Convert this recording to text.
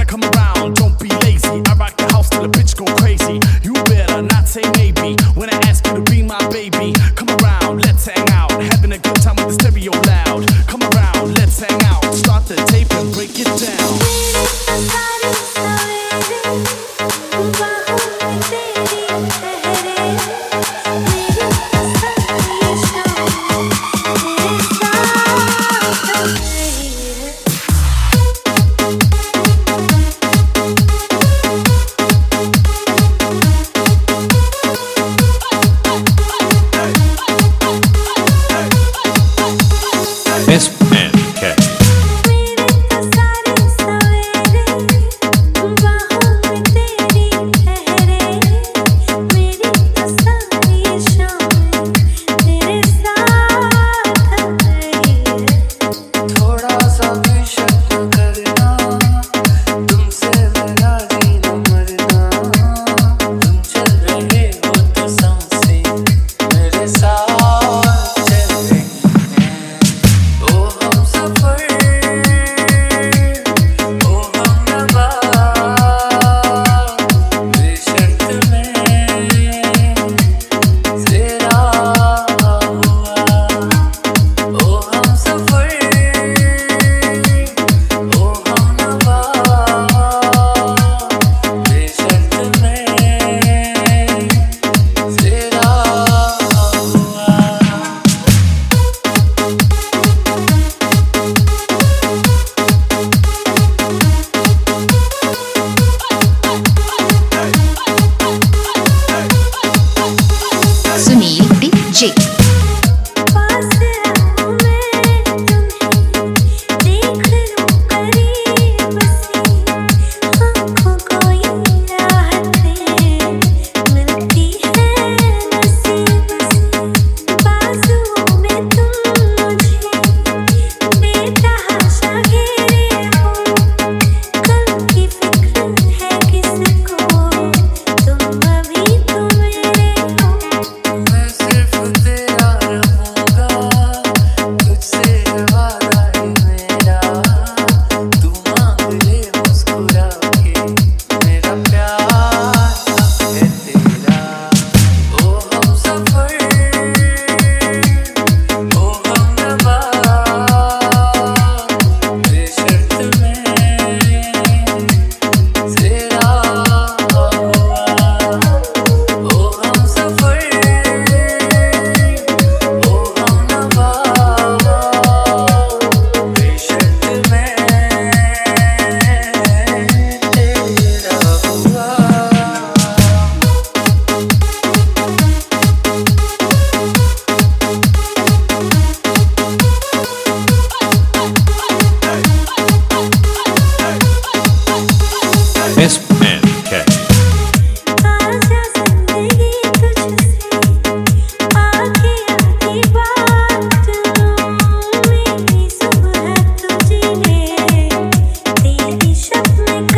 Come around, don't be lazy. I rock the house till the bitch go crazy. You better not say maybe when I ask you to be my baby. Come around, let's hang out, having a good time with the stereo loud. Come around, let's hang out, start the tape and break it down. में